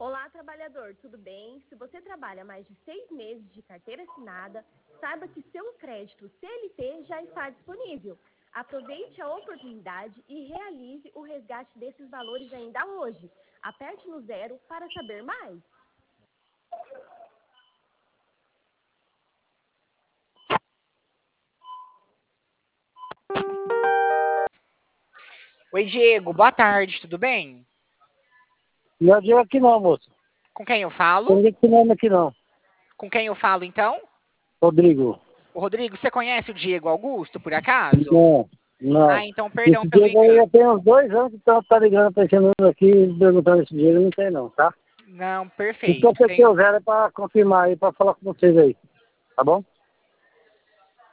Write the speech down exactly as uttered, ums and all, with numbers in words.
Olá, trabalhador, tudo bem? Se você trabalha mais de seis meses de carteira assinada, saiba que seu crédito C L T já está disponível. Aproveite a oportunidade e realize o resgate desses valores ainda hoje. Aperte no zero para saber mais. Oi, Diego, boa tarde, tudo bem? Não é Diego aqui não, moço. Com quem eu Tem falo? ninguém com nome aqui não. Com quem eu falo, então? Rodrigo. O Rodrigo, você conhece o Diego Augusto, por acaso? Não, Ah, não. então, perdão Esse pelo Diego aí já engano. tem uns dois anos que tá, tá ligando pra esse número aqui, perguntando esse Diego, não tem não, tá? Não, Então perfeito. você tem Tenho... o zero pra confirmar aí, pra falar com vocês aí. Tá bom?